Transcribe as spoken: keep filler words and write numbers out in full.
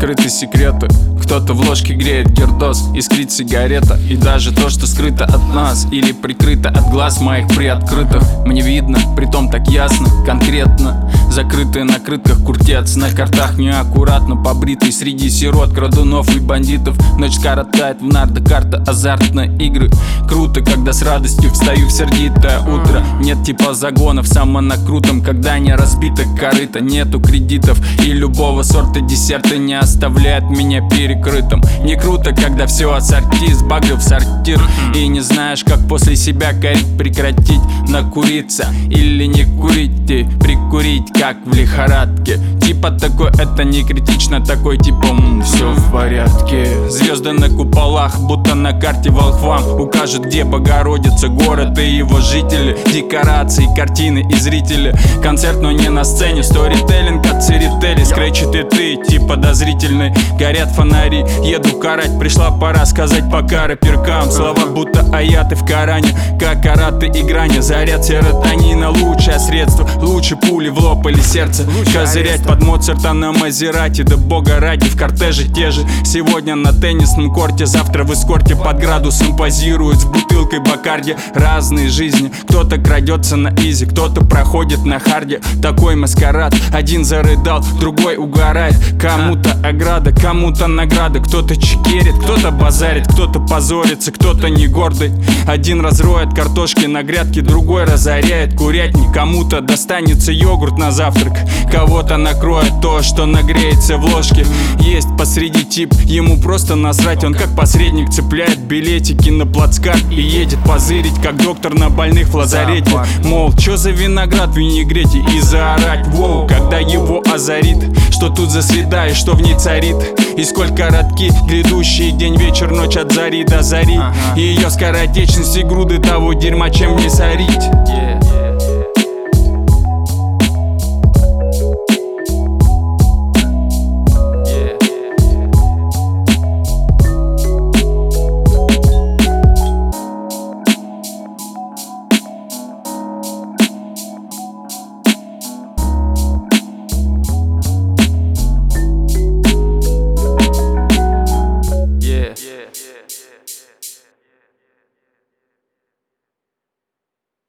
Скрыты секреты, кто-то в ложке греет гердос, искрит сигарета. И даже то, что скрыто от нас или прикрыто от глаз моих приоткрытых, мне видно, притом так ясно, конкретно. Закрытые на крытках куртец, на картах неаккуратно побритый среди сирот, крадунов и бандитов. Ночь коротает в нардо, карта азартные игры. Круто, когда с радостью встаю в сердитое утро. Нет типа загонов самонакрутом, когда не разбито корыто. Нету кредитов и любого сорта десерта не оставляет меня перекрытым. Не круто, когда все ассорти сбагрил в сортир, и не знаешь, как после себя корить, прекратить накуриться или не курить и прикурить, как в лихорадке. Типа такой, это не критично, такой типа все в порядке. Звезды на куполах, будто на карте волхвам укажет, где Богородица, город и его жители. Декорации, картины и зрители. Концерт, но не на сцене. Сторителлинг от церетели. Скретчит и ты, тип подозрительный. Горят фонари, еду карать. Пришла пора сказать пока рэперкам. Слова будто аяты в Коране, как караты и грани. Заряд серотонина, лучшее средство. Лучше пули в лоб или сердце. Козырять под Моцарта на Мазерати. Да бога ради, в кортеже те же. Сегодня на теннисном корте, завтра в эскорте под градусом позируют с бутылкой Бакарди. Разные жизни, кто-то крадется на изи, кто-то проходит на харде. Такой маскарад, один зарыдал, другой угорает. Кому-то ограда, кому-то награда. Кто-то чекерит, кто-то базарит, кто-то позорится, кто-то не гордый. Один разроет картошки на грядке, другой разоряет курятник. Кому-то достанется йогурт на завтрак, кого-то накроет то, что нагреется в ложке. Есть посреди тип, ему просто насрать. Он как посредник цепляет билетики на плацкарт и едет позырить, как доктор на больных в лазарете. Мол, чё за виноград в винегрете, и заорать воу, когда его озарит, что тут за среда и что в ней царит. И сколько коротки грядущий день, вечер, ночь от зари до зари. И ее скоротечность и груды того дерьма, чем не сорить.